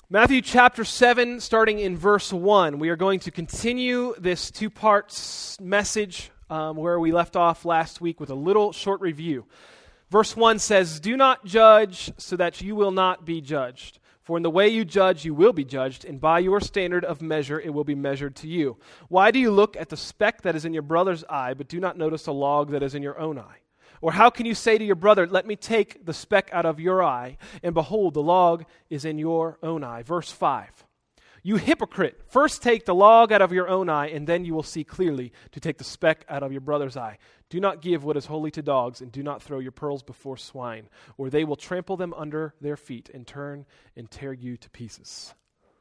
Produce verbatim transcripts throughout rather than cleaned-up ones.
Matthew chapter seven, starting in verse one. We are going to continue this two-part message um, where we left off last week with a little short review. Verse one says, "Do not judge so that you will not be judged. For in the way you judge, you will be judged, and by your standard of measure, it will be measured to you. Why do you look at the speck that is in your brother's eye, but do not notice the log that is in your own eye? Or how can you say to your brother, 'Let me take the speck out of your eye,' and behold, the log is in your own eye?" Verse five, "You hypocrite, first take the log out of your own eye, and then you will see clearly to take the speck out of your brother's eye. Do not give what is holy to dogs, and do not throw your pearls before swine, or they will trample them under their feet and turn and tear you to pieces."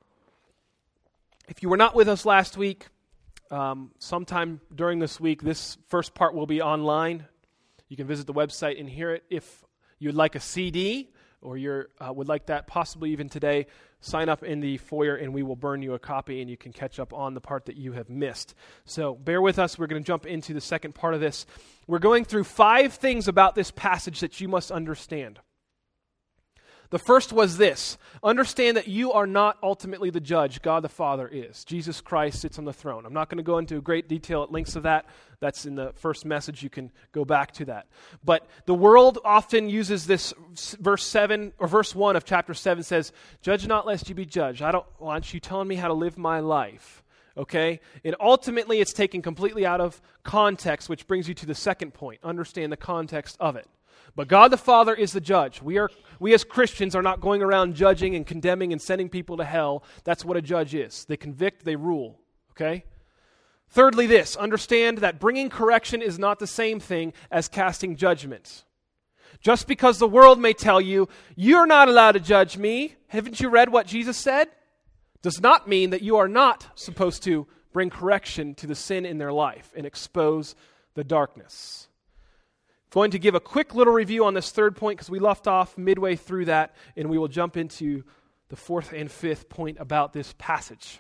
If you were not with us last week, um, sometime during this week, this first part will be online. You can visit the website and hear it. If you'd like a C D or you uh, would like that possibly even today, sign up in the foyer and we will burn you a copy and you can catch up on the part that you have missed. So bear with us. We're going to jump into the second part of this. We're going through five things about this passage that you must understand. The first was this: understand that you are not ultimately the judge. God the Father is. Jesus Christ sits on the throne. I'm not going to go into great detail at lengths of that. That's in the first message. You can go back to that. But the world often uses this verse seven or verse one of chapter seven says, "Judge not lest you be judged." I don't want you telling me how to live my life. Okay? And ultimately it's taken completely out of context, which brings you to the second point. Understand the context of it. But God the Father is the judge. We are, we as Christians are not going around judging and condemning and sending people to hell. That's what a judge is. They convict, they rule. Okay? Thirdly, this: understand that bringing correction is not the same thing as casting judgment. Just because the world may tell you, "You're not allowed to judge me," haven't you read what Jesus said? Does not mean that you are not supposed to bring correction to the sin in their life and expose the darkness. Going to give a quick little review on this third point because we left off midway through that, and we will jump into the fourth and fifth point about this passage.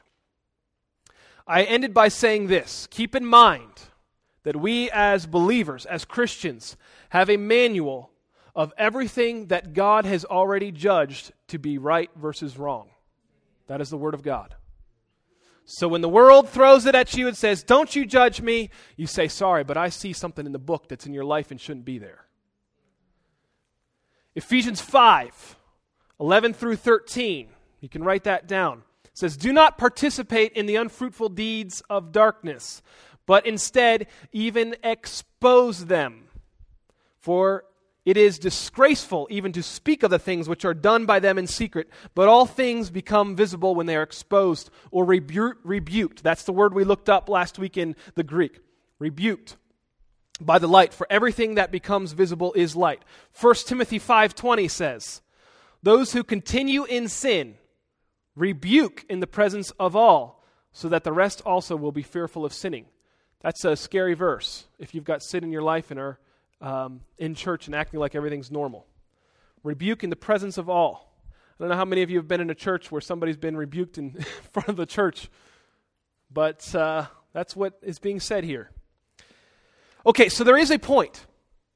I ended by saying this: keep in mind that we as believers, as Christians, have a manual of everything that God has already judged to be right versus wrong. That is the Word of God. So when the world throws it at you and says, "Don't you judge me," you say, "Sorry, but I see something in the book that's in your life and shouldn't be there." Ephesians five, eleven through thirteen. You can write that down. It says, "Do not participate in the unfruitful deeds of darkness, but instead even expose them. For it is disgraceful even to speak of the things which are done by them in secret, but all things become visible when they are exposed or rebu- rebuked." That's the word we looked up last week in the Greek. Rebuked by the light, for everything that becomes visible is light. First Timothy five twenty says, "Those who continue in sin rebuke in the presence of all, so that the rest also will be fearful of sinning." That's a scary verse if you've got sin in your life and are Um, in church and acting like everything's normal. Rebuke in the presence of all. I don't know how many of you have been in a church where somebody's been rebuked in front of the church, but uh, that's what is being said here. Okay, so there is a point.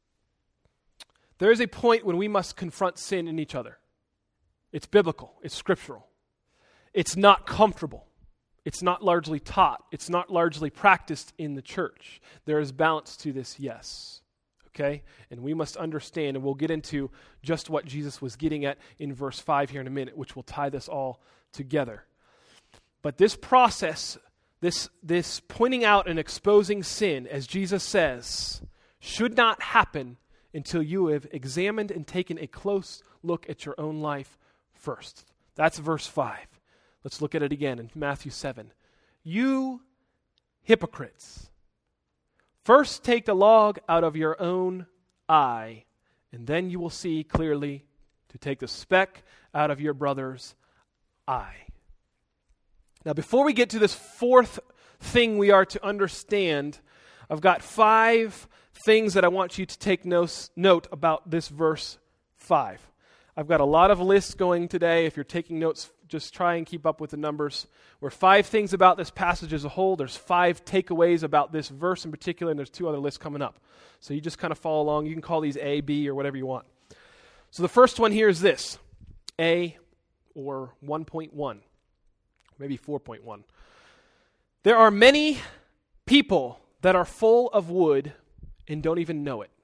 There is a point when we must confront sin in each other. It's biblical. It's scriptural. It's not comfortable. It's not largely taught. It's not largely practiced in the church. There is balance to this, yes. Okay? And we must understand, and we'll get into just what Jesus was getting at in verse five here in a minute, which will tie this all together. But this process, this, this pointing out and exposing sin, as Jesus says, should not happen until you have examined and taken a close look at your own life first. That's verse five. Let's look at it again in Matthew seven. "You hypocrites, first take the log out of your own eye, and then you will see clearly to take the speck out of your brother's eye." Now, before we get to this fourth thing we are to understand, I've got five things that I want you to take note about this verse five. I've got a lot of lists going today. If you're taking notes, just try and keep up with the numbers. We're five things about this passage as a whole. There's five takeaways about this verse in particular, and there's two other lists coming up. So you just kind of follow along. You can call these A, B, or whatever you want. So the first one here is this. A, or one point one, maybe four point one. There are many people that are full of wood and don't even know it.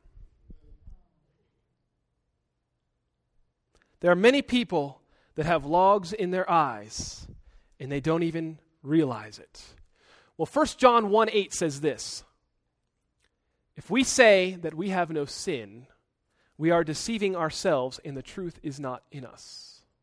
There are many people that have logs in their eyes and they don't even realize it. Well, First John one eight says this: if we say that we have no sin, we are deceiving ourselves and the truth is not in us.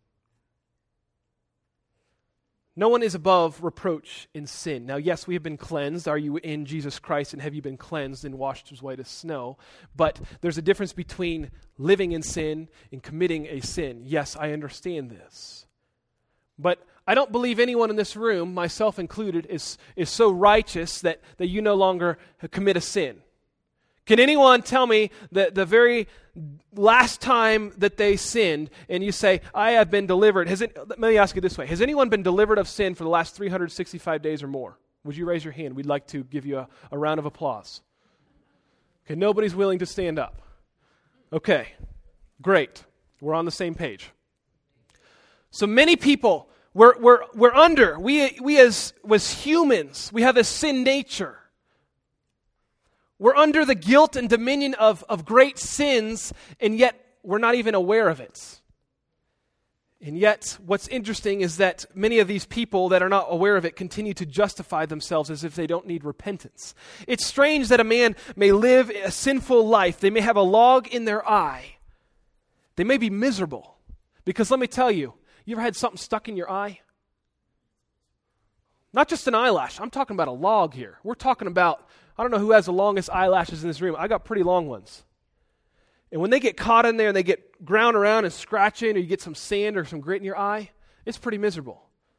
No one is above reproach in sin. Now, yes, we have been cleansed. Are you in Jesus Christ, and have you been cleansed and washed as white as snow? But there's a difference between living in sin and committing a sin. Yes, I understand this. But I don't believe anyone in this room, myself included, is, is so righteous that, that you no longer commit a sin. Can anyone tell me that the very last time that they sinned and you say, I have been delivered, has it, let me ask you this way, has anyone been delivered of sin for the last three hundred sixty-five days or more? Would you raise your hand? We'd like to give you a, a round of applause. Okay, nobody's willing to stand up. Okay, great. We're on the same page. So many people, we're, we're, we're under, we, we as, as humans, we have a sin nature. We're under the guilt and dominion of, of great sins, and yet we're not even aware of it. And yet, what's interesting is that many of these people that are not aware of it continue to justify themselves as if they don't need repentance. It's strange that a man may live a sinful life. They may have a log in their eye. They may be miserable. Because let me tell you, you ever had something stuck in your eye? Not just an eyelash. I'm talking about a log here. We're talking about, I don't know who has the longest eyelashes in this room. I got pretty long ones. And when they get caught in there and they get ground around and scratching, or you get some sand or some grit in your eye, it's pretty miserable.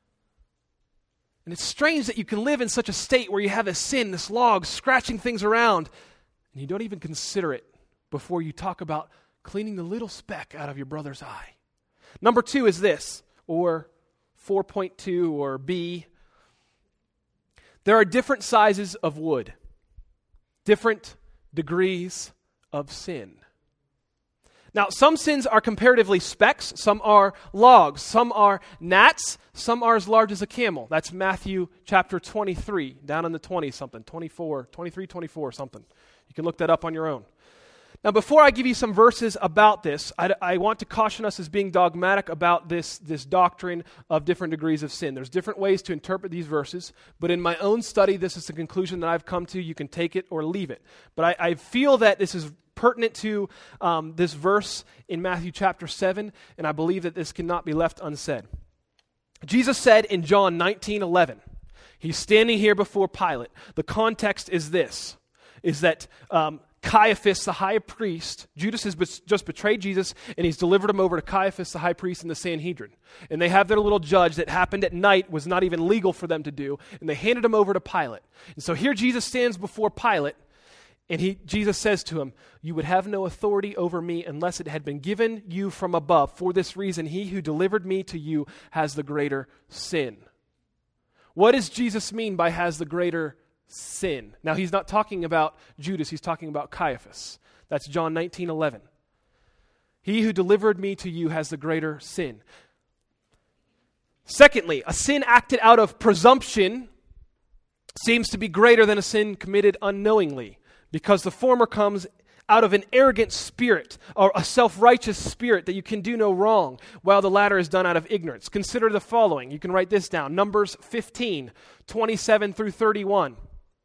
And it's strange that you can live in such a state where you have this sin, this log, scratching things around, and you don't even consider it before you talk about cleaning the little speck out of your brother's eye. Number two is this, or four point two, or B. There are different sizes of wood, different degrees of sin. Now, some sins are comparatively specks, some are logs, some are gnats, some are as large as a camel. That's Matthew chapter twenty-three, down in the twenties something, twenty-four, twenty-three, twenty-four something. You can look that up on your own. Now, before I give you some verses about this, I, I want to caution us as being dogmatic about this, this doctrine of different degrees of sin. There's different ways to interpret these verses, but in my own study, this is the conclusion that I've come to. You can take it or leave it. But I, I feel that this is pertinent to um, this verse in Matthew chapter seven, and I believe that this cannot be left unsaid. Jesus said in John nineteen eleven, he's standing here before Pilate. The context is this, is that um, Caiaphas, the high priest, Judas has be- just betrayed Jesus, and he's delivered him over to Caiaphas, the high priest, in the Sanhedrin. And they have their little judge that happened at night, was not even legal for them to do, and they handed him over to Pilate. And so here Jesus stands before Pilate, and he, Jesus says to him, you would have no authority over me unless it had been given you from above. For this reason, he who delivered me to you has the greater sin. What does Jesus mean by has the greater sin? Now, he's not talking about Judas, he's talking about Caiaphas. That's John nineteen eleven. He who delivered me to you has the greater sin. Secondly, a sin acted out of presumption seems to be greater than a sin committed unknowingly, because the former comes out of an arrogant spirit, or a self-righteous spirit that you can do no wrong, while the latter is done out of ignorance. Consider the following. You can write this down. Numbers fifteen, twenty-seven through thirty-one.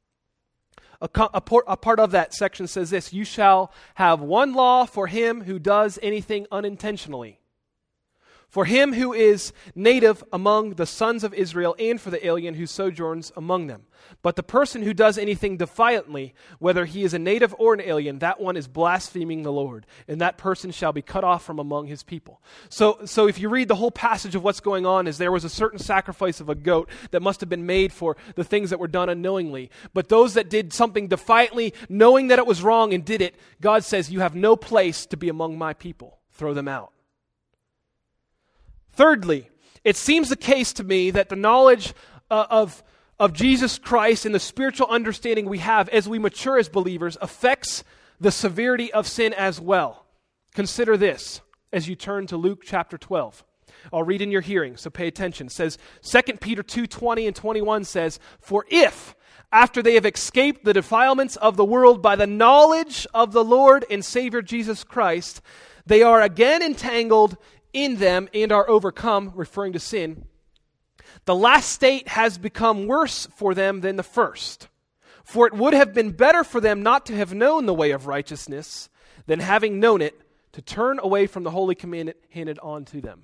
A, a, a part of that section says this: you shall have one law for him who does anything unintentionally, for him who is native among the sons of Israel, and for the alien who sojourns among them. But the person who does anything defiantly, whether he is a native or an alien, that one is blaspheming the Lord, and that person shall be cut off from among his people. So, so if you read the whole passage of what's going on, is there was a certain sacrifice of a goat that must have been made for the things that were done unknowingly. But those that did something defiantly, knowing that it was wrong and did it, God says, you have no place to be among my people. Throw them out. Thirdly, it seems the case to me that the knowledge uh, of, of Jesus Christ and the spiritual understanding we have as we mature as believers affects the severity of sin as well. Consider this as you turn to Luke chapter twelve. I'll read in your hearing, so pay attention. It says, Second Peter two twenty and twenty-one says, "For if, after they have escaped the defilements of the world by the knowledge of the Lord and Savior Jesus Christ, they are again entangled in them and are overcome," referring to sin, "the last state has become worse for them than the first. For it would have been better for them not to have known the way of righteousness than having known it, to turn away from the holy commandment handed on to them."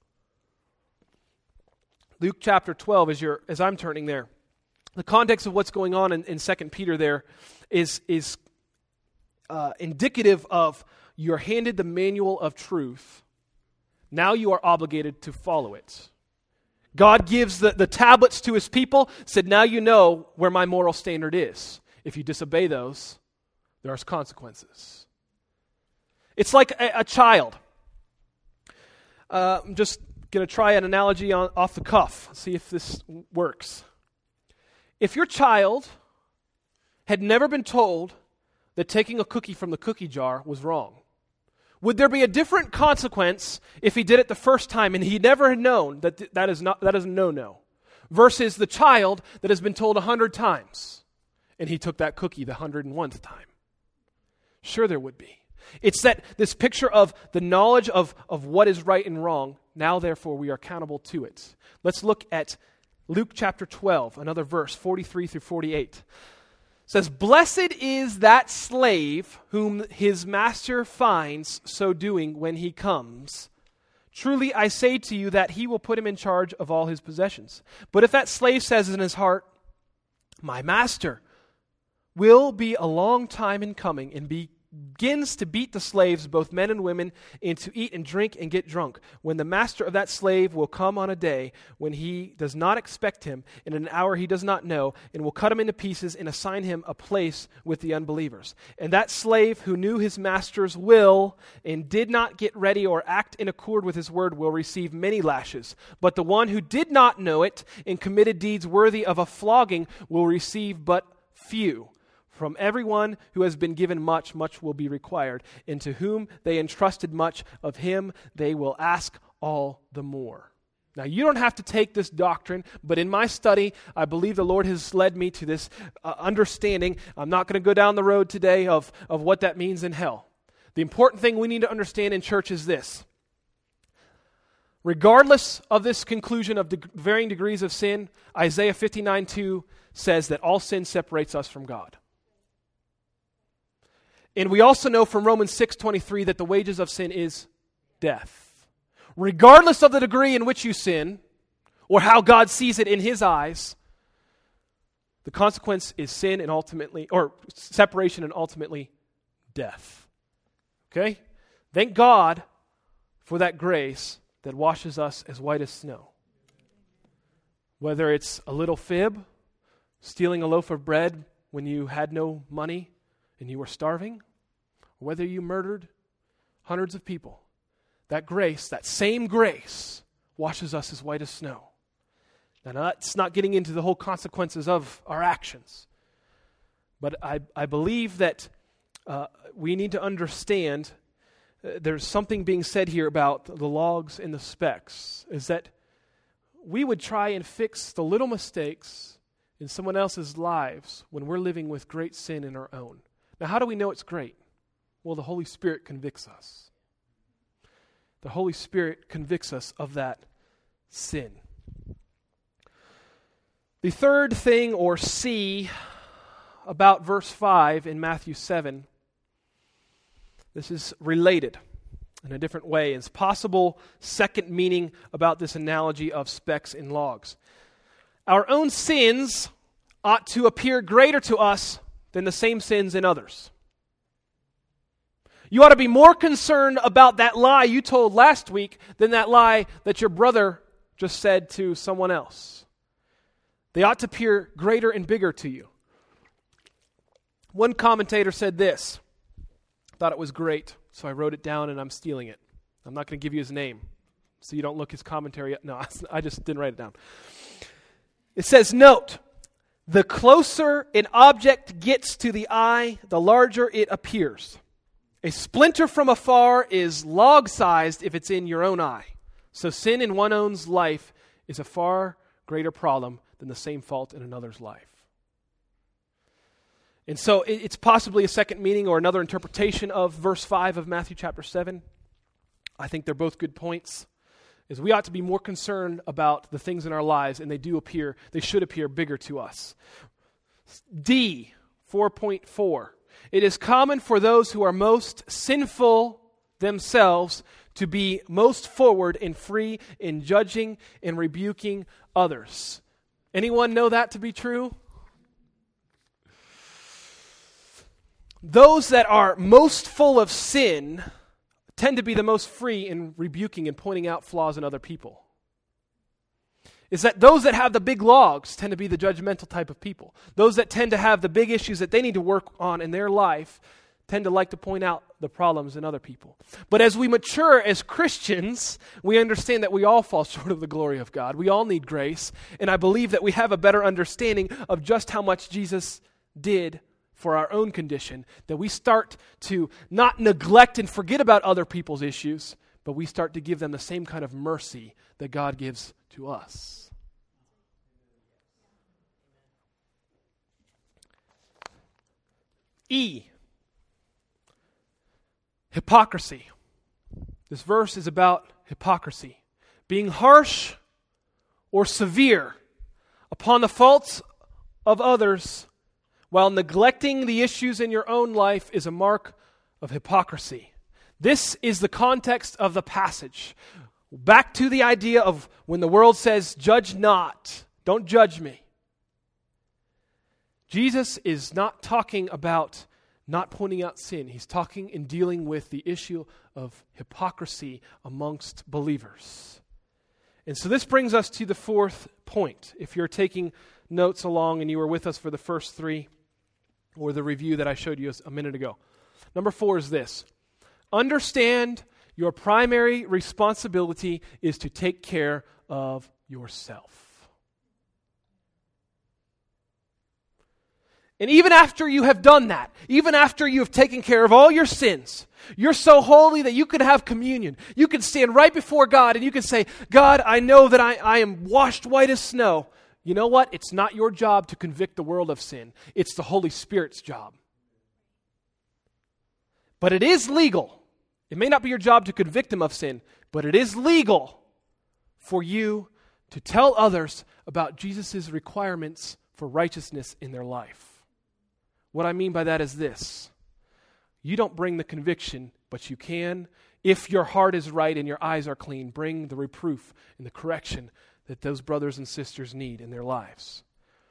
Luke chapter twelve, as, you're, as I'm turning there, the context of what's going on in, in Second Peter there is, is uh, indicative of you're handed the manual of truth. Now you are obligated to follow it. God gives the, the tablets to his people, said, now you know where my moral standard is. If you disobey those, there's consequences. It's like a, a child. Uh, I'm just going to try an analogy on, off the cuff, see if this works. If your child had never been told that taking a cookie from the cookie jar was wrong, would there be a different consequence if he did it the first time and he never had known that th- that is not that is a no-no, versus the child that has been told a hundred times and he took that cookie the hundred and one time? Sure, there would be. It's that this picture of the knowledge of, of what is right and wrong. Now, therefore, we are accountable to it. Let's look at Luke chapter twelve, another verse, forty-three through forty-eight. It says, "Blessed is that slave whom his master finds so doing when he comes. Truly I say to you that he will put him in charge of all his possessions. But if that slave says in his heart, 'My master will be a long time in coming,' and be begins to beat the slaves, both men and women, and to eat and drink and get drunk, when the master of that slave will come on a day when he does not expect him, in an hour he does not know, and will cut him into pieces and assign him a place with the unbelievers. And that slave who knew his master's will and did not get ready or act in accord with his word will receive many lashes. But the one who did not know it and committed deeds worthy of a flogging will receive but few. From everyone who has been given much, much will be required. And to whom they entrusted much, of him they will ask all the more." Now, you don't have to take this doctrine, but in my study, I believe the Lord has led me to this uh, understanding. I'm not going to go down the road today of, of what that means in hell. The important thing we need to understand in church is this. Regardless of this conclusion of de- varying degrees of sin, Isaiah fifty-nine two says that all sin separates us from God. And we also know from Romans six twenty-three that the wages of sin is death. Regardless of the degree in which you sin, or how God sees it in his eyes, the consequence is sin and ultimately, or separation and ultimately death. Okay? Thank God for that grace that washes us as white as snow. Whether it's a little fib, stealing a loaf of bread when you had no money, and you were starving, or whether you murdered hundreds of people, that grace, that same grace, washes us as white as snow. Now, that's not getting into the whole consequences of our actions, but I, I believe that uh, we need to understand uh, there's something being said here about the logs and the specks, is that we would try and fix the little mistakes in someone else's lives when we're living with great sin in our own. Now, how do we know it's great? Well, the Holy Spirit convicts us. The Holy Spirit convicts us of that sin. The third thing, or C, about verse five in Matthew seven, this is related in a different way. It's possible second meaning about this analogy of specks and logs. Our own sins ought to appear greater to us than the same sins in others. You ought to be more concerned about that lie you told last week than that lie that your brother just said to someone else. They ought to appear greater and bigger to you. One commentator said this. I thought it was great, so I wrote it down and I'm stealing it. I'm not going to give you his name, so you don't look his commentary up. No, I just didn't write it down. It says, note, the closer an object gets to the eye, the larger it appears. A splinter from afar is log-sized if it's in your own eye. So sin in one own's life is a far greater problem than the same fault in another's life. And so it's possibly a second meaning or another interpretation of verse five of Matthew chapter seven. I think they're both good points. Is we ought to be more concerned about the things in our lives, and they do appear, they should appear bigger to us. D, four point four. It is common for those who are most sinful themselves to be most forward and free in judging and rebuking others. Anyone know that to be true? Those that are most full of sin tend to be the most free in rebuking and pointing out flaws in other people. Is that those that have the big logs tend to be the judgmental type of people. Those that tend to have the big issues that they need to work on in their life tend to like to point out the problems in other people. But as we mature as Christians, we understand that we all fall short of the glory of God. We all need grace. And I believe that we have a better understanding of just how much Jesus did for our own condition, that we start to not neglect and forget about other people's issues, but we start to give them the same kind of mercy that God gives to us. E, hypocrisy. This verse is about hypocrisy. Being harsh or severe upon the faults of others while neglecting the issues in your own life is a mark of hypocrisy. This is the context of the passage. Back to the idea of when the world says, judge not, don't judge me. Jesus is not talking about not pointing out sin. He's talking and dealing with the issue of hypocrisy amongst believers. And so this brings us to the fourth point. If you're taking notes along and you were with us for the first three, or the review that I showed you a minute ago. Number four is this. Understand your primary responsibility is to take care of yourself. And even after you have done that, even after you have taken care of all your sins, you're so holy that you could have communion. You can stand right before God and you can say, God, I know that I, I am washed white as snow. You know what? It's not your job to convict the world of sin. It's the Holy Spirit's job. But it is legal. It may not be your job to convict them of sin, but it is legal for you to tell others about Jesus' requirements for righteousness in their life. What I mean by that is this. You don't bring the conviction, but you can, if your heart is right and your eyes are clean, bring the reproof and the correction that those brothers and sisters need in their lives.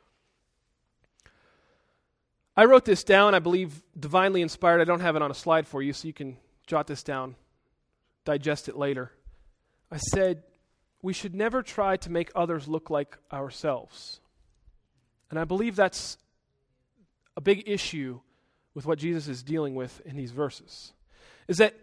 I wrote this down, I believe divinely inspired. I don't have it on a slide for you, so you can jot this down, digest it later. I said, we should never try to make others look like ourselves. And I believe that's a big issue with what Jesus is dealing with in these verses. Is that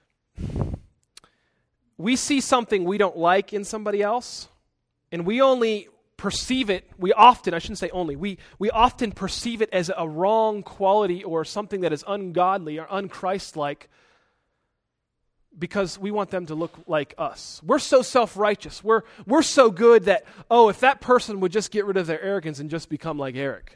we see something we don't like in somebody else, and we only perceive it, we often, I shouldn't say only, we, we often perceive it as a wrong quality or something that is ungodly or un-Christ-like because we want them to look like us. We're so self-righteous. We're, we're so good that, oh, if that person would just get rid of their arrogance and just become like Eric.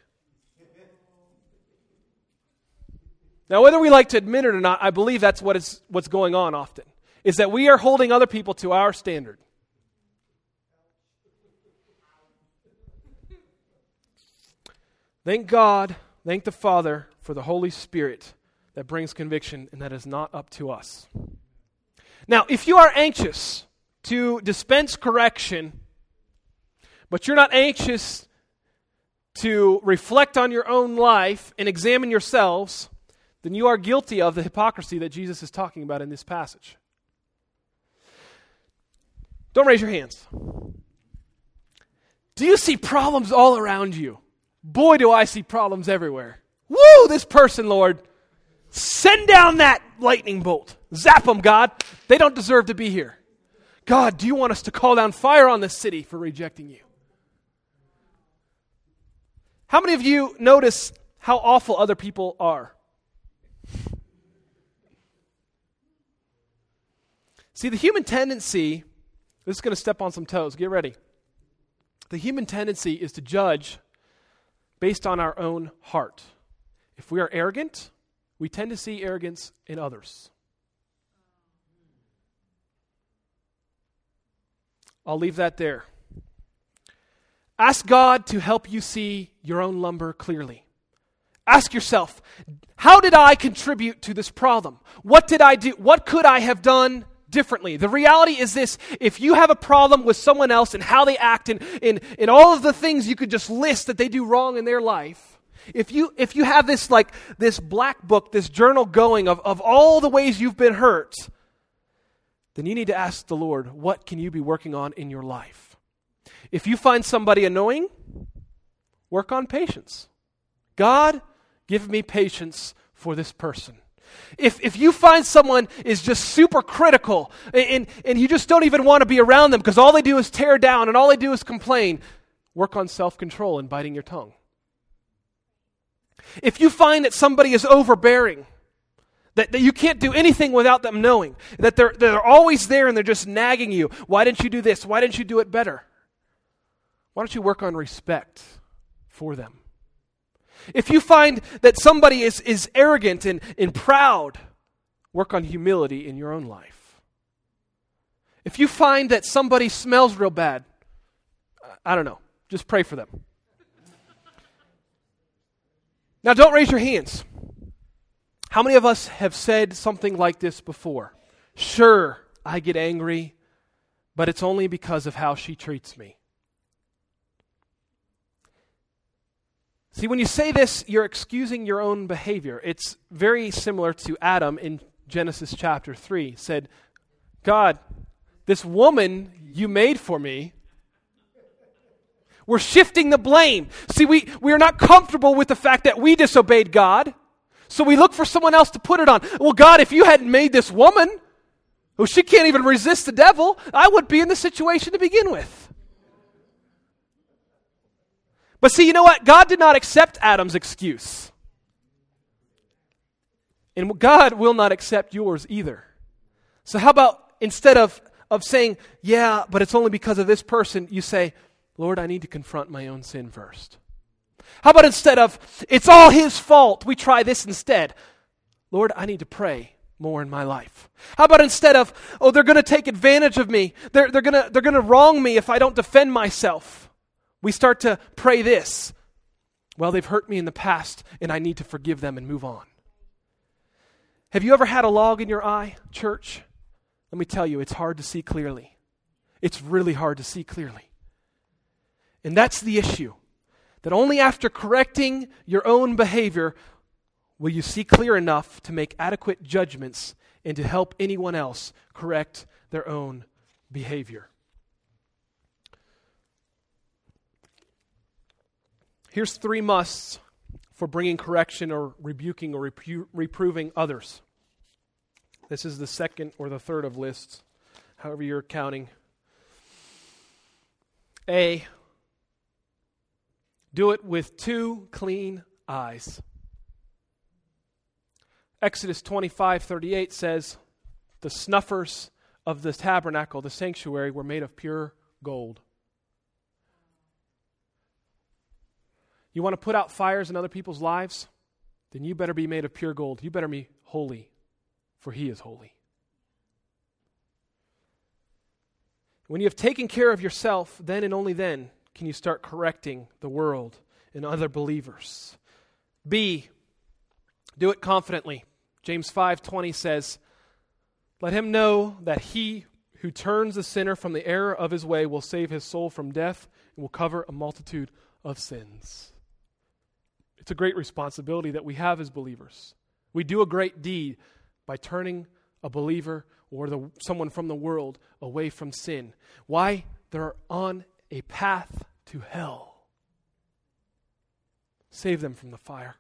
Now, whether we like to admit it or not, I believe that's what is, what's going on often, is that we are holding other people to our standard. Thank God, thank the Father for the Holy Spirit that brings conviction, and that is not up to us. Now, if you are anxious to dispense correction, but you're not anxious to reflect on your own life and examine yourselves, then you are guilty of the hypocrisy that Jesus is talking about in this passage. Don't raise your hands. Do you see problems all around you? Boy, do I see problems everywhere. Woo, this person, Lord. Send down that lightning bolt. Zap them, God. They don't deserve to be here. God, do you want us to call down fire on this city for rejecting you? How many of you notice how awful other people are? See, the human tendency This is going to step on some toes. Get ready. The human tendency is to judge based on our own heart. If we are arrogant, we tend to see arrogance in others. I'll leave that there. Ask God to help you see your own lumber clearly. Ask yourself, how did I contribute to this problem? What did I do? What could I have done differently? The reality is this: if you have a problem with someone else and how they act and in, in all of the things you could just list that they do wrong in their life, if you if you have this like this black book, this journal going of, of all the ways you've been hurt, then you need to ask the Lord, what can you be working on in your life? If you find somebody annoying, work on patience. God, give me patience for this person. If if you find someone is just super critical and, and you just don't even want to be around them because all they do is tear down and all they do is complain, work on self-control and biting your tongue. If you find that somebody is overbearing, that, that you can't do anything without them knowing, that they're, they're always there and they're just nagging you, why didn't you do this? Why didn't you do it better? Why don't you work on respect for them? If you find that somebody is, is arrogant and, and proud, work on humility in your own life. If you find that somebody smells real bad, I don't know, just pray for them. Now don't raise your hands. How many of us have said something like this before? Sure, I get angry, but it's only because of how she treats me. See, when you say this, you're excusing your own behavior. It's very similar to Adam in Genesis chapter three. Said, God, this woman you made for me, we're shifting the blame. See, we, we are not comfortable with the fact that we disobeyed God, so we look for someone else to put it on. Well, God, if you hadn't made this woman, well, she can't even resist the devil, I would be in the situation to begin with. But see, you know what? God did not accept Adam's excuse. And God will not accept yours either. So how about instead of, of saying, yeah, but it's only because of this person, you say, Lord, I need to confront my own sin first. How about instead of, it's all his fault, we try this instead. Lord, I need to pray more in my life. How about instead of, oh, they're going to take advantage of me. They're, they're going to, they're going to wrong me if I don't defend myself. We start to pray this. Well, they've hurt me in the past, and I need to forgive them and move on. Have you ever had a log in your eye, church? Let me tell you, it's hard to see clearly. It's really hard to see clearly. And that's the issue. That only after correcting your own behavior will you see clear enough to make adequate judgments and to help anyone else correct their own behavior. Here's three musts for bringing correction or rebuking or repro- reproving others. This is the second or the third of lists, however you're counting. A, do it with two clean eyes. Exodus twenty-five thirty-eight says, the snuffers of the tabernacle, the sanctuary, were made of pure gold. You want to put out fires in other people's lives? Then you better be made of pure gold. You better be holy, for he is holy. When you have taken care of yourself, then and only then can you start correcting the world and other believers. B, do it confidently. James five twenty says, let him know that he who turns the sinner from the error of his way will save his soul from death and will cover a multitude of sins. It's a great responsibility that we have as believers. We do a great deed by turning a believer or the, someone from the world away from sin. Why? They're on a path to hell. Save them from the fire.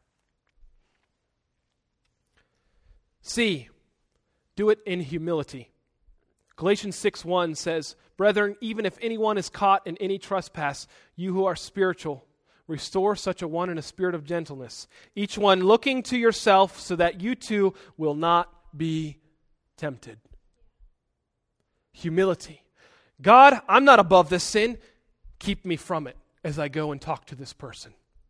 C, do it in humility. Galatians six one says, brethren, even if anyone is caught in any trespass, you who are spiritual, restore such a one in a spirit of gentleness, each one looking to yourself so that you too will not be tempted. Humility. God, I'm not above this sin. Keep me from it as I go and talk to this person.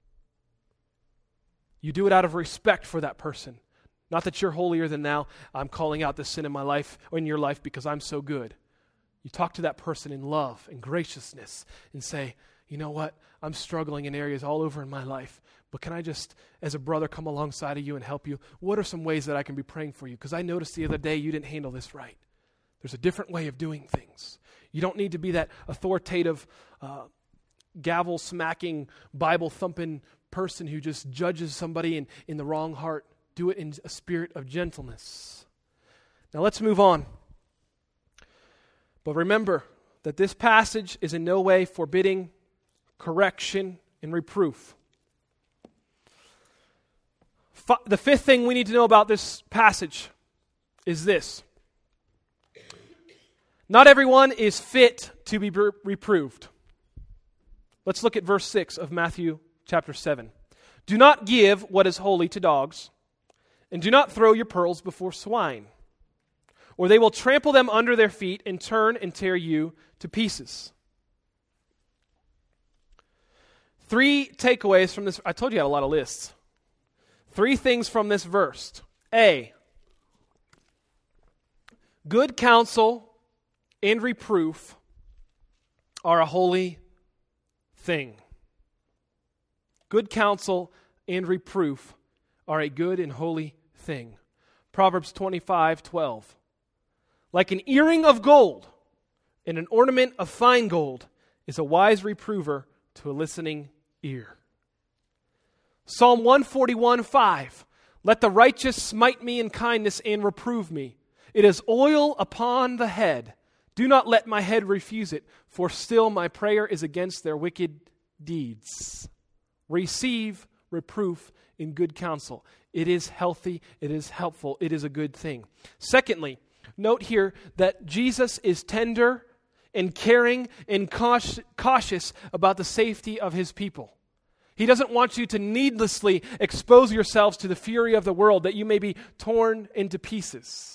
You do it out of respect for that person. Not that you're holier than thou. I'm calling out this sin in my life or in your life because I'm so good. You talk to that person in love and graciousness and say, you know what? I'm struggling in areas all over in my life, but can I just, as a brother, come alongside of you and help you? What are some ways that I can be praying for you? Because I noticed the other day you didn't handle this right. There's a different way of doing things. You don't need to be that authoritative, uh, gavel-smacking, Bible-thumping person who just judges somebody in, in the wrong heart. Do it in a spirit of gentleness. Now let's move on. But remember that this passage is in no way forbidding correction and reproof. F- the fifth thing we need to know about this passage is this. Not everyone is fit to be re- reproved. Let's look at verse six of Matthew chapter seven. Do not give what is holy to dogs, and do not throw your pearls before swine, or they will trample them under their feet and turn and tear you to pieces. Three takeaways from this. I told you I had a lot of lists. Three things from this verse. A, good counsel and reproof are a holy thing. Good counsel and reproof are a good and holy thing. Proverbs twenty-five twelve. Like an earring of gold and an ornament of fine gold is a wise reprover to a listening ear. Psalm one forty-one five. Let the righteous smite me in kindness and reprove me. It is oil upon the head. Do not let my head refuse it, for still my prayer is against their wicked deeds. Receive reproof in good counsel. It is healthy, it is helpful, it is a good thing. Secondly, note here that Jesus is tender and caring and cautious about the safety of his people. He doesn't want you to needlessly expose yourselves to the fury of the world that you may be torn into pieces.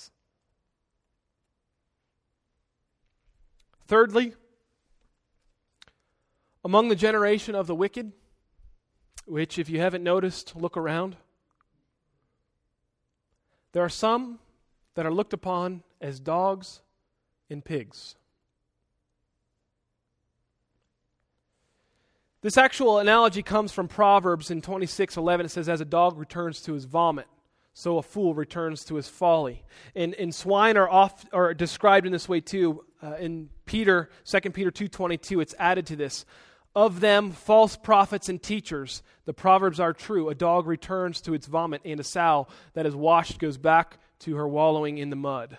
Thirdly, among the generation of the wicked, which if you haven't noticed, look around, there are some that are looked upon as dogs and pigs. This actual analogy comes from Proverbs in twenty-six eleven. It says, as a dog returns to his vomit, so a fool returns to his folly. And, and swine are oft, are described in this way too. Uh, in Peter, Second Peter two twenty-two, it's added to this. Of them, false prophets and teachers, the proverbs are true. A dog returns to its vomit, and a sow that is washed goes back to her wallowing in the mud.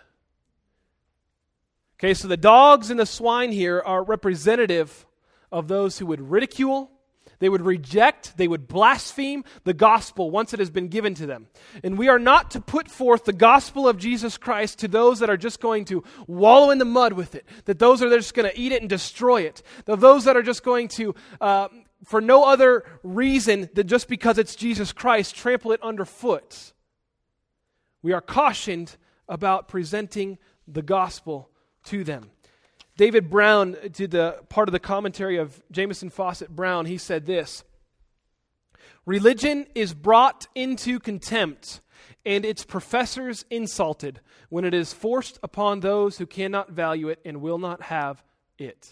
Okay, so the dogs and the swine here are representative of those who would ridicule, they would reject, they would blaspheme the gospel once it has been given to them. And we are not to put forth the gospel of Jesus Christ to those that are just going to wallow in the mud with it, that those are just going to eat it and destroy it, that those that are just going to, uh, for no other reason than just because it's Jesus Christ, trample it underfoot. We are cautioned about presenting the gospel to them. David Brown did the part of the commentary of Jameson Fawcett Brown. He said this: religion is brought into contempt and its professors insulted when it is forced upon those who cannot value it and will not have it.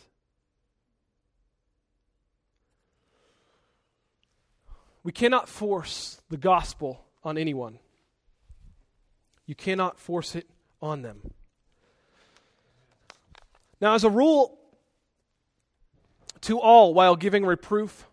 We cannot force the gospel on anyone. You cannot force it on them. Now, as a rule, to all while giving reproof,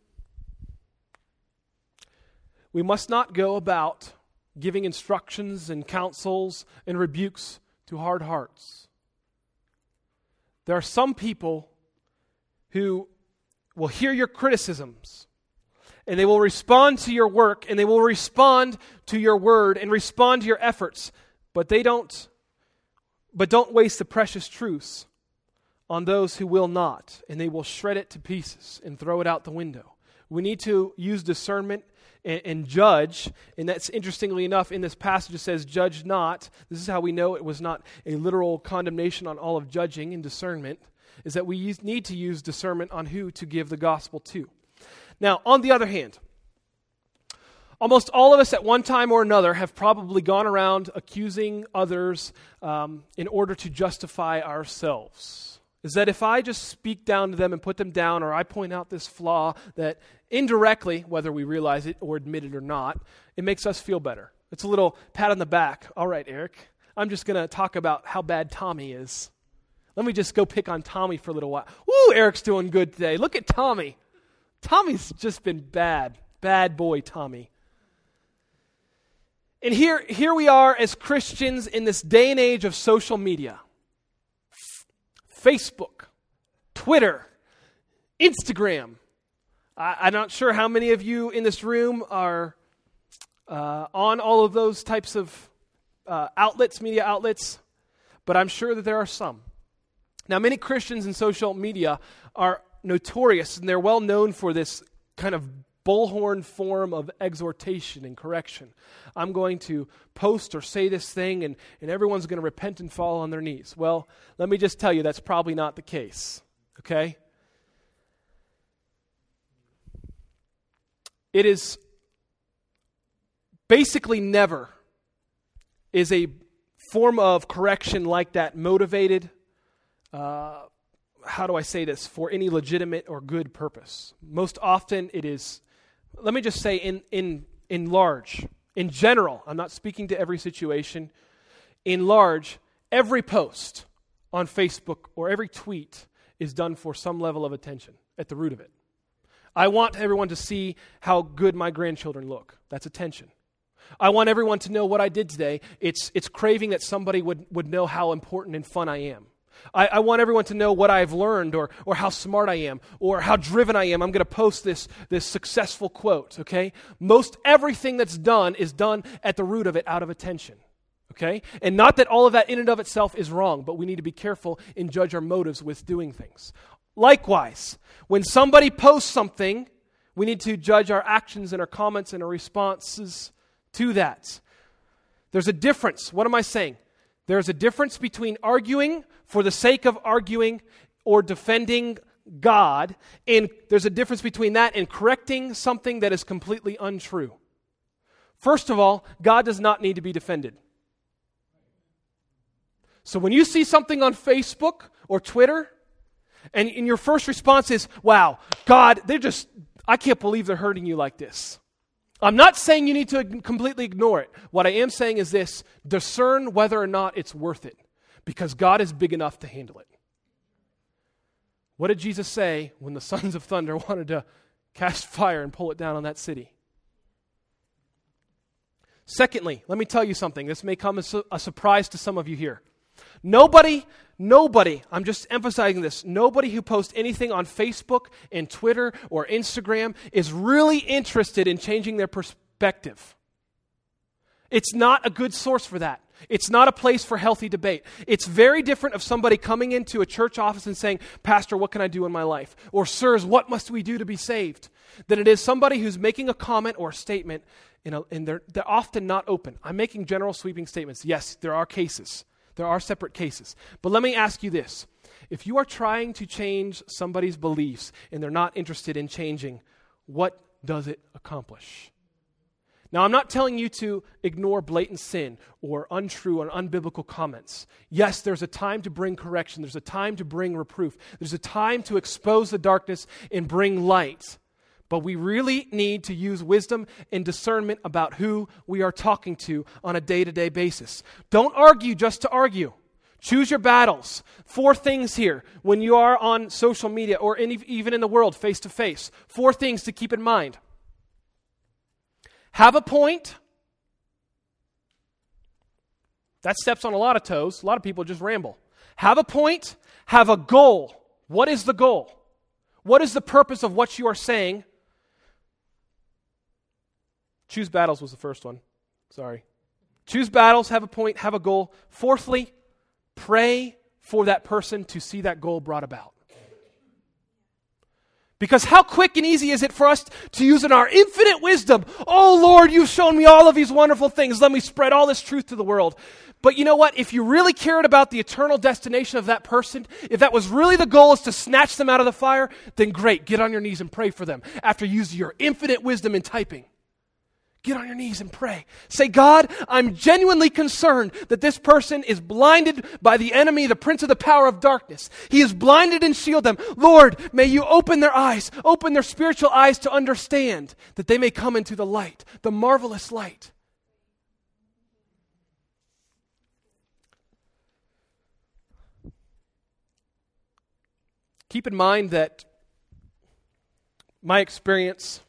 we must not go about giving instructions and counsels and rebukes to hard hearts. There are some people who will hear your criticisms, and they will respond to your work, and they will respond to your word and respond to your efforts, but they don't, but don't waste the precious truths on those who will not, and they will shred it to pieces and throw it out the window. We need to use discernment and, and judge, and that's interestingly enough, in this passage it says, judge not. This is how we know it was not a literal condemnation on all of judging and discernment, is that we use, need to use discernment on who to give the gospel to. Now, on the other hand, almost all of us at one time or another have probably gone around accusing others um, in order to justify ourselves. Is that if I just speak down to them and put them down, or I point out this flaw, that indirectly, whether we realize it or admit it or not, it makes us feel better. It's a little pat on the back. All right, Eric, I'm just going to talk about how bad Tommy is. Let me just go pick on Tommy for a little while. Woo, Eric's doing good today. Look at Tommy. Tommy's just been bad. Bad boy, Tommy. And here, here we are as Christians in this day and age of social media. Facebook, Twitter, Instagram. I, I'm not sure how many of you in this room are uh, on all of those types of uh, outlets, media outlets, but I'm sure that there are some. Now, many Christians in social media are notorious, and they're well known for this kind of bullhorn form of exhortation and correction. I'm going to post or say this thing, and, and everyone's going to repent and fall on their knees. Well, let me just tell you, that's probably not the case, okay? It is basically never is a form of correction like that motivated, uh, how do I say this, for any legitimate or good purpose. Most often it is, let me just say in in in large, in general, I'm not speaking to every situation, in large, every post on Facebook or every tweet is done for some level of attention at the root of it. I want everyone to see how good my grandchildren look. That's attention. I want everyone to know what I did today. It's it's craving that somebody would, would know how important and fun I am. I, I want everyone to know what I've learned or or how smart I am or how driven I am. I'm going to post this, this successful quote, okay? Most everything that's done is done at the root of it out of attention, okay? And not that all of that in and of itself is wrong, but we need to be careful and judge our motives with doing things. Likewise, when somebody posts something, we need to judge our actions and our comments and our responses to that. There's a difference. What am I saying? There's a difference between arguing for the sake of arguing or defending God, and there's a difference between that and correcting something that is completely untrue. First of all, God does not need to be defended. So when you see something on Facebook or Twitter, and, and your first response is, wow, God, they're just, I can't believe they're hurting you like this. I'm not saying you need to completely ignore it. What I am saying is this: discern whether or not it's worth it, because God is big enough to handle it. What did Jesus say when the sons of thunder wanted to cast fire and pull it down on that city? Secondly, let me tell you something. This may come as a surprise to some of you here. Nobody, nobody, I'm just emphasizing this, nobody who posts anything on Facebook and Twitter or Instagram is really interested in changing their perspective. It's not a good source for that. It's not a place for healthy debate. It's very different of somebody coming into a church office and saying, Pastor, what can I do in my life? Or, sirs, what must we do to be saved? Than it is somebody who's making a comment or a statement, you know, and they're, they're often not open. I'm making general sweeping statements. Yes, there are cases. There are separate cases. But let me ask you this. If you are trying to change somebody's beliefs and they're not interested in changing, what does it accomplish? Now, I'm not telling you to ignore blatant sin or untrue or unbiblical comments. Yes, there's a time to bring correction. There's a time to bring reproof. There's a time to expose the darkness and bring light. But we really need to use wisdom and discernment about who we are talking to on a day-to-day basis. Don't argue just to argue. Choose your battles. Four things here when you are on social media or in, even in the world face-to-face. Four things to keep in mind. Have a point. That steps on a lot of toes. A lot of people just ramble. Have a point. Have a goal. What is the goal? What is the purpose of what you are saying? Choose battles was the first one. Sorry. Choose battles, have a point, have a goal. Fourthly, pray for that person to see that goal brought about. Because how quick and easy is it for us to use in our infinite wisdom, oh Lord, you've shown me all of these wonderful things. Let me spread all this truth to the world. But you know what? If you really cared about the eternal destination of that person, if that was really the goal is to snatch them out of the fire, then great, get on your knees and pray for them after using your infinite wisdom in typing. Get on your knees and pray. Say, God, I'm genuinely concerned that this person is blinded by the enemy, the prince of the power of darkness. He is blinded and shield them. Lord, may you open their eyes, open their spiritual eyes to understand that they may come into the light, the marvelous light. Keep in mind that my experience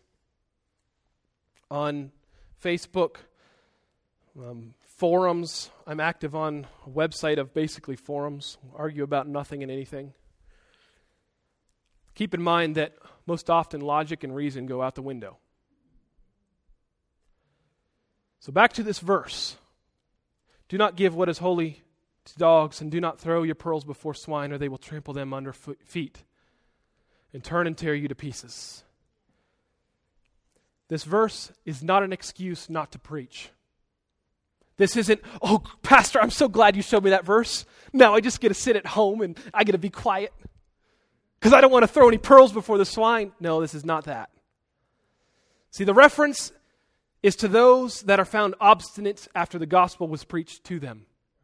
on Facebook, um, forums, I'm active on a website of basically forums, argue about nothing and anything. Keep in mind that most often logic and reason go out the window. So back to this verse. Do not give what is holy to dogs, and do not throw your pearls before swine, or they will trample them under feet and turn and tear you to pieces. This verse is not an excuse not to preach. This isn't, oh, Pastor, I'm so glad you showed me that verse. Now I just get to sit at home and I get to be quiet because I don't want to throw any pearls before the swine. No, this is not that. See, the reference is to those that are found obstinate after the gospel was preached to them.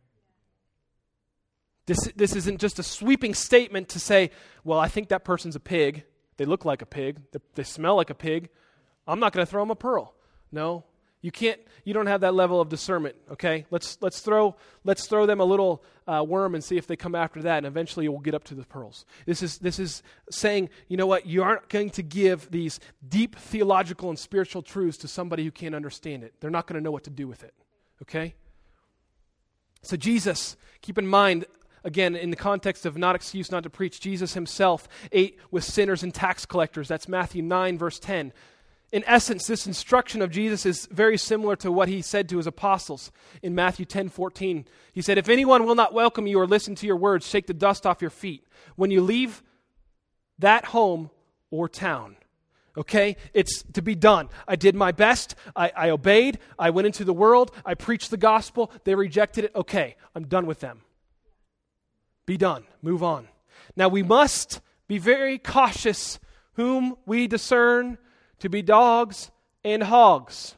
This, this isn't just a sweeping statement to say, well, I think that person's a pig. They look like a pig. They, they smell like a pig. I'm not going to throw them a pearl. No, you can't. You don't have that level of discernment. Okay, let's let's throw let's throw them a little uh, worm and see if they come after that, and eventually we'll get up to the pearls. This is this is saying, you know what? You aren't going to give these deep theological and spiritual truths to somebody who can't understand it. They're not going to know what to do with it. Okay. So Jesus, keep in mind. Again, in the context of not excuse not to preach, Jesus himself ate with sinners and tax collectors. That's Matthew nine, verse ten. In essence, this instruction of Jesus is very similar to what he said to his apostles in Matthew ten fourteen. He said, if anyone will not welcome you or listen to your words, shake the dust off your feet when you leave that home or town. Okay? It's to be done. I did my best. I, I obeyed. I went into the world. I preached the gospel. They rejected it. Okay, I'm done with them. Be done. Move on. Now we must be very cautious whom we discern to be dogs and hogs.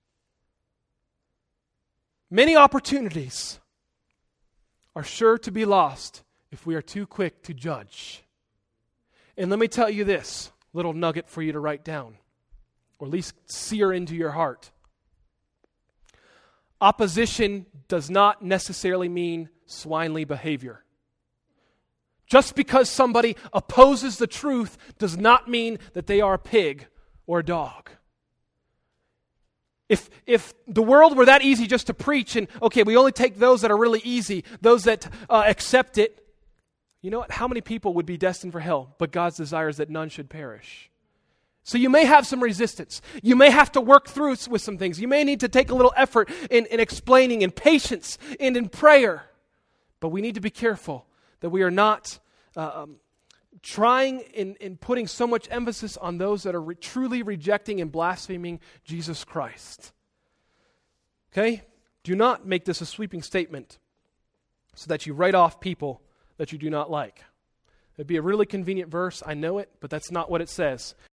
Many opportunities are sure to be lost if we are too quick to judge. And let me tell you this little nugget for you to write down, or at least sear into your heart. Opposition does not necessarily mean swinely behavior. Just because somebody opposes the truth does not mean that they are a pig or a dog. If if the world were that easy just to preach and, okay, we only take those that are really easy, those that uh, accept it, you know what? How many people would be destined for hell? But God's desire is that none should perish. So you may have some resistance. You may have to work through with some things. You may need to take a little effort in, in explaining, in patience, and in prayer. But we need to be careful that we are not uh, um, trying in, in putting so much emphasis on those that are re- truly rejecting and blaspheming Jesus Christ. Okay? Do not make this a sweeping statement so that you write off people that you do not like. It'd be a really convenient verse, I know it, but that's not what it says.